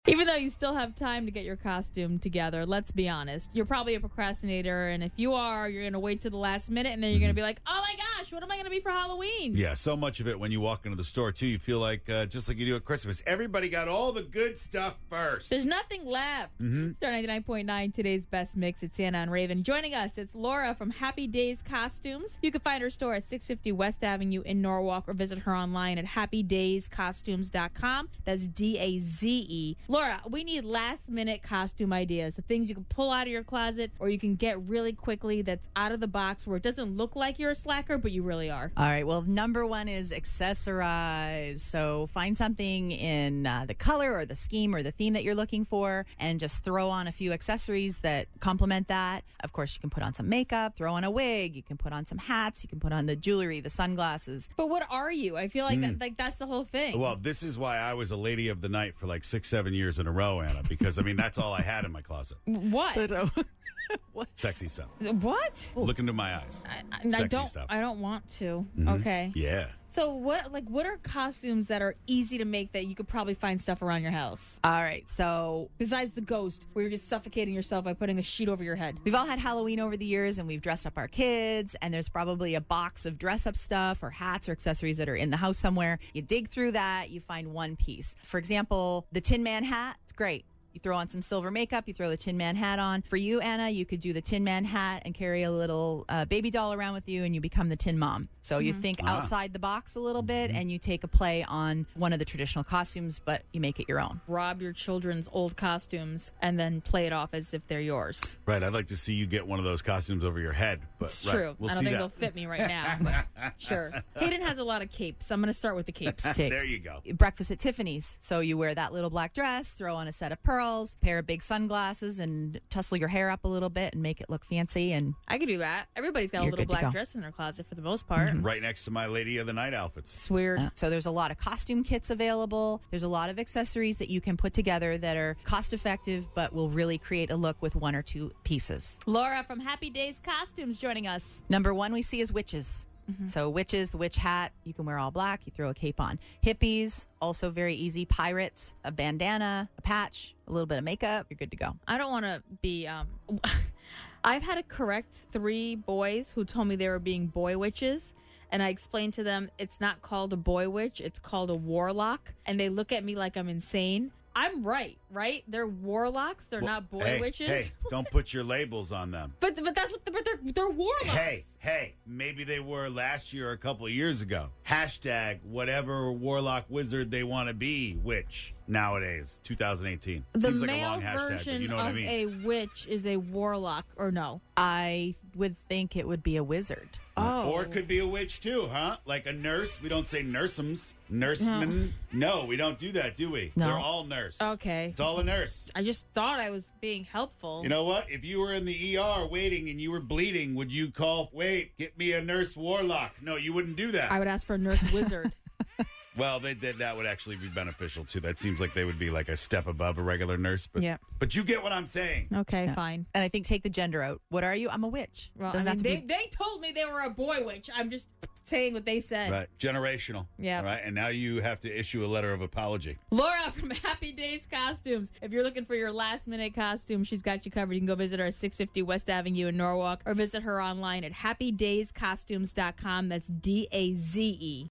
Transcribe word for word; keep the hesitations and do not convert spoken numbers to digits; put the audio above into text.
Even though you still have time to get your costume together, let's be honest. You're probably a procrastinator, and if you are, you're going to wait to the last minute, and then you're going to be like, oh my gosh, what am I going to be for Halloween? Yeah, so much of it when you walk into the store, too, you feel like, uh, just like you do at Christmas, everybody got all the good stuff first. There's nothing left. Mm-hmm. Star ninety-nine point nine, today's best mix. It's Anna and Raven. Joining us, it's Laura from Happy Days Costumes. You can find her store at six fifty West Avenue in Norwalk, or visit her online at happy days costumes dot com. That's D A Z E. Laura, we need last-minute costume ideas, the things you can pull out of your closet or you can get really quickly that's out of the box where it doesn't look like you're a slacker, but you really are. All right, well, number one is accessorize. So find something in uh, the color or the scheme or the theme that you're looking for and just throw on a few accessories that complement that. Of course, you can put on some makeup, throw on a wig, you can put on some hats, you can put on the jewelry, the sunglasses. But what are you? I feel like, mm. that, like that's the whole thing. Well, this is why I was a lady of the night for like six, seven years in a row, Anna. Because, I mean, that's all I had in my closet. What? What? Sexy stuff. What? Look into my eyes. I, I, Sexy I don't. stuff. I don't want to. Mm-hmm. Okay. Yeah. So what? Like, what are costumes that are easy to make that you could probably find stuff around your house? All right. So besides the ghost, where you're just suffocating yourself by putting a sheet over your head. We've all had Halloween over the years, and we've dressed up our kids. And there's probably a box of dress-up stuff or hats or accessories that are in the house somewhere. You dig through that, you find one piece. For example, the Tin Man hat. It's great. You throw on some silver makeup, you throw the Tin Man hat on. For you, Anna, you could do the Tin Man hat and carry a little uh, baby doll around with you, and you become the Tin Mom. So mm-hmm. you think ah. outside the box a little bit, mm-hmm. and you take a play on one of the traditional costumes, but you make it your own. Rob your children's old costumes and then play it off as if they're yours. Right. I'd like to see you get one of those costumes over your head. But it's right, true. We'll I don't see think that. they'll fit me right now. But sure. Hayden has a lot of capes. I'm going to start with the capes. There you go. Breakfast at Tiffany's. So you wear that little black dress, throw on a set of pearls, pair of big sunglasses, and tussle your hair up a little bit and make it look fancy. And I could do that. Everybody's got You're a little black go. dress in their closet for the most part. Mm-hmm. Right next to my Lady of the Night outfits. It's weird. Uh, so there's a lot of costume kits available. There's a lot of accessories that you can put together that are cost effective but will really create a look with one or two pieces. Laura from Happy Days Costumes joining us. Number one we see is witches. Mm-hmm. So witches, the witch hat, you can wear all black, you throw a cape on. Hippies, also very easy. Pirates, a bandana, a patch, a little bit of makeup, you're good to go. I don't want to be... Um, I've had to correct three boys who told me they were being boy witches. And I explained to them, it's not called a boy witch, it's called a warlock. And they look at me like I'm insane. I'm right, right? They're warlocks. They're well, not boy hey, witches. Hey, don't put your labels on them. But but that's what. The, but they're they're warlocks. Hey, hey, maybe they were last year or a couple of years ago. Hashtag whatever warlock wizard they want to be, witch. Nowadays, two thousand eighteen. The Seems like male a long hashtag, version but you know what of I mean. A witch is a warlock, or no? I would think it would be a wizard. Oh. Or it could be a witch, too, huh? Like a nurse. We don't say nursems. Nursemen. No. no, we don't do that, do we? No. They're all nurse. Okay. It's all a nurse. I just thought I was being helpful. You know what? If you were in the E R waiting and you were bleeding, would you call, wait, get me a nurse warlock? No, you wouldn't do that. I would ask for a nurse wizard. Well, they, they, that would actually be beneficial, too. That seems like they would be like a step above a regular nurse. But, yeah. But you get what I'm saying. Okay, yeah. fine. And I think take the gender out. What are you? I'm a witch. Well, Doesn't I mean, have to they, be... they told me they were a boy witch. I'm just saying what they said. Right. Generational. Yeah. Right. And now you have to issue a letter of apology. Laura from Happy Days Costumes. If you're looking for your last minute costume, she's got you covered. You can go visit her at six fifty West Avenue in Norwalk or visit her online at happy days costumes dot com. That's D A Z E.